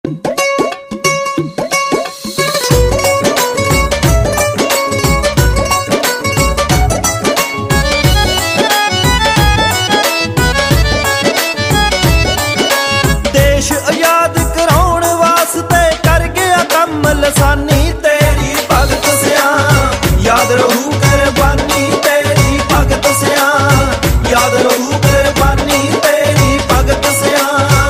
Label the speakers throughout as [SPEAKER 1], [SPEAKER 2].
[SPEAKER 1] लसानी तेरी भगत सिया याद रहू कुर्बानी तेरी भगत सिया याद रहू कुर्बानी तेरी भगत सिया।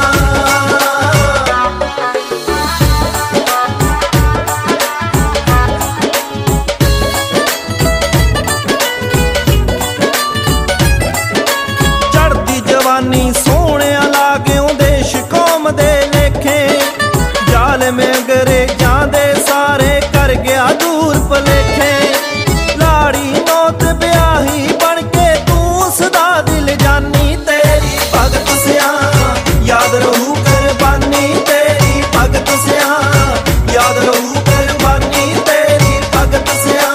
[SPEAKER 1] चढ़दी जवानी सोने लागों देश कौम दे लेखे जाल में अंग्रेजां दे सारे कर गया दूर भलेखे। लाड़ी मौत ब्याही बन के तू सदा दिल जानी तेरी भगत सिया याद रहू कुर्बानी तेरी भगत सिया याद रहू कुर्बानी तेरी भगत सिया।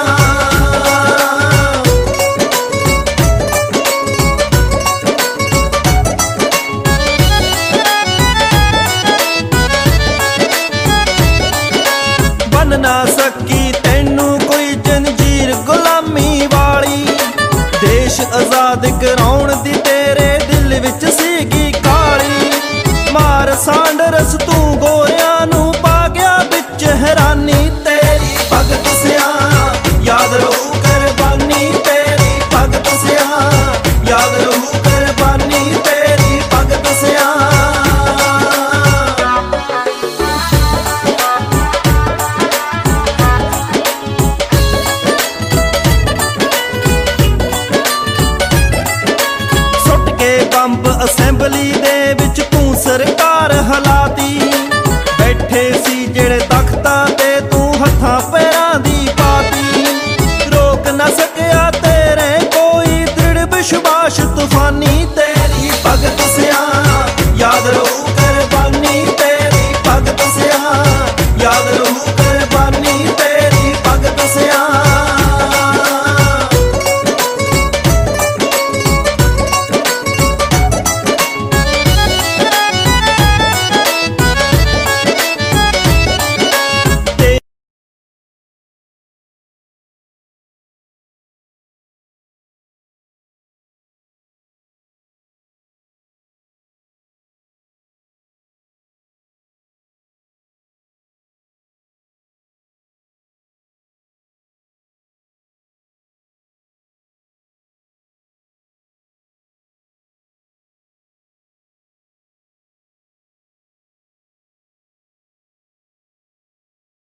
[SPEAKER 1] बन ना सकी तैनू कोई जंजीर गुलामी वाली देश आजाद कराउण दी तेरे दिल विच सीगी काली। मार सांडरस तू गोरियां नू पा गया बिच हैरानी तेरी भगत सिया याद रहू कुर्बानी तेरी भगत सिया याद रहू कुर्बानी तेरी भगत सिया। ਬੰਬ ਅਸੈਂਬਲੀ ਦੇ ਵਿੱਚ ਤੂੰ ਸਰਕਾਰ ਹਲਾਤੀ ਬੈਠੇ ਸੀ ਜਿਹੜੇ